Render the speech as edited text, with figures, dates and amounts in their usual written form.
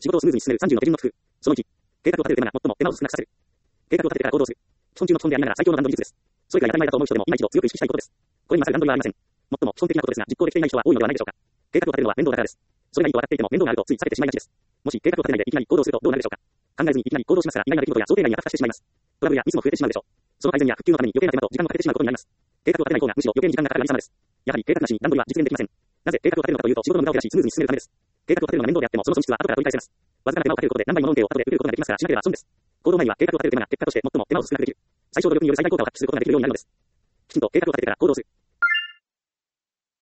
仕事をスムーズに進める30の手順の工夫。その1、計画を立てる手間が最も手間を少なくさせる。計画を立ててから行動する。基本中の基本でありながら最強の段取り術です。それくらい当たり前だと思う人でも今一度強く意識したいことです。これに勝る段取りはありません。最も基本的なことですが、実行できていない人は多いのではないでしょうか。計画を立てるのは面倒だからです。それがいいと分かっていても面倒があるとつい避けてしまいがちです。もし計画を立てないでいきなり行動するとどうなるでしょうか。考えずにいきなり行動しましたら意外な出来事や想定外にアタ化してしまいます。トラブルやミスも増えてしまうでしょう。その改善や復旧のために余計な手間と時間をかけてしまうことになります。計画を立てない方がむしろ余計に時間がかかる神様です。やはり計画なしに段取りは実現できません。なぜ計画を立てるのかというと仕事の無駄を減らしスムーズに進めるためです。計画を立てるのが面倒であってもその損失は後から取り返せます。わずかな手間をかけることで何倍もの恩恵を後で受けることができますからしなければ損です。行動前には計画を立てる手間が結果として最も手間を少なくできる。最小努力による最大効果を発揮することができるようになるのです。きちんと計画を立ててから行動する。